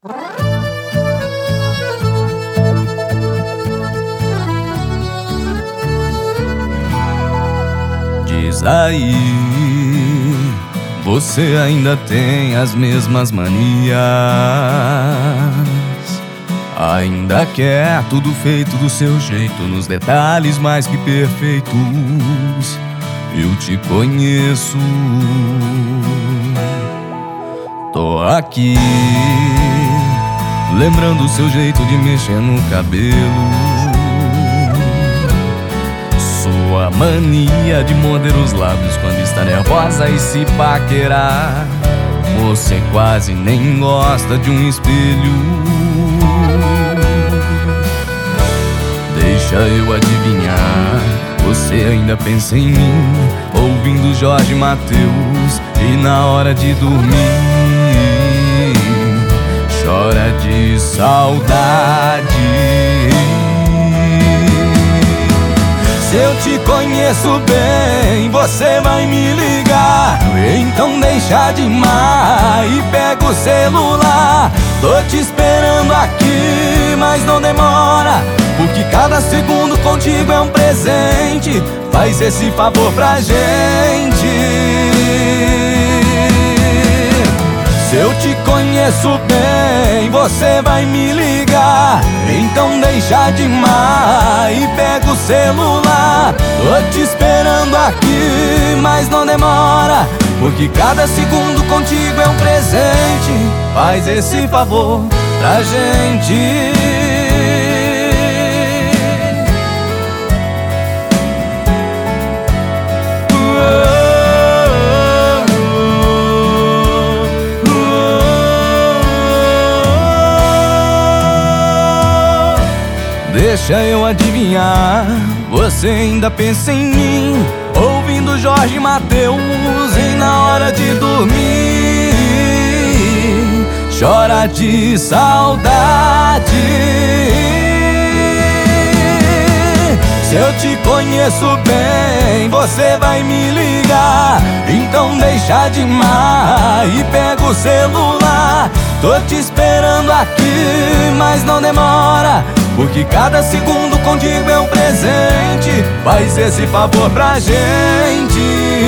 Diz aí, você ainda tem as mesmas manias? Ainda quer tudo feito do seu jeito, nos detalhes mais que perfeitos. Eu te conheço. Tô aqui, lembrando o seu jeito de mexer no cabelo, sua mania de morder os lábios quando está nervosa e se paquerar. Você quase nem gosta de um espelho. Deixa eu adivinhar, você ainda pensa em mim, ouvindo Jorge Mateus, e na hora de dormir chora de saudade. Se eu te conheço bem, você vai me ligar. Então deixa de mar e pega o celular. Tô te esperando aqui, mas não demora, porque cada segundo contigo é um presente. Faz esse favor pra gente. Se eu te conheço bem, você vai me ligar. Então deixa de mar e pega o celular. Tô te esperando aqui, mas não demora, porque cada segundo contigo é um presente. Faz esse favor pra gente. Deixa eu adivinhar, você ainda pensa em mim, ouvindo Jorge Mateus, e na hora de dormir chora de saudade. Se eu te conheço bem, você vai me ligar. Então deixa de mar e pega o celular. Tô te esperando aqui, mas não demora, porque cada segundo contigo é um presente. Faz esse favor pra gente.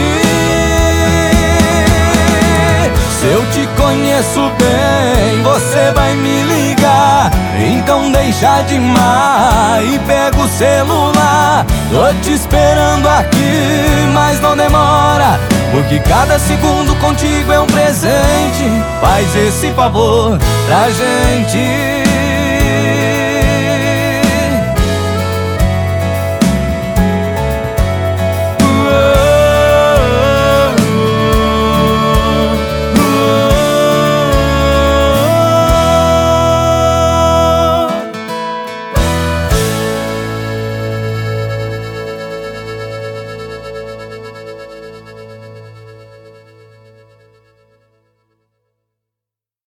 Se eu te conheço bem, você vai me ligar. Então deixa de mar e pega o celular. Tô te esperando aqui, mas não demora, porque cada segundo contigo é um presente. Faz esse favor pra gente.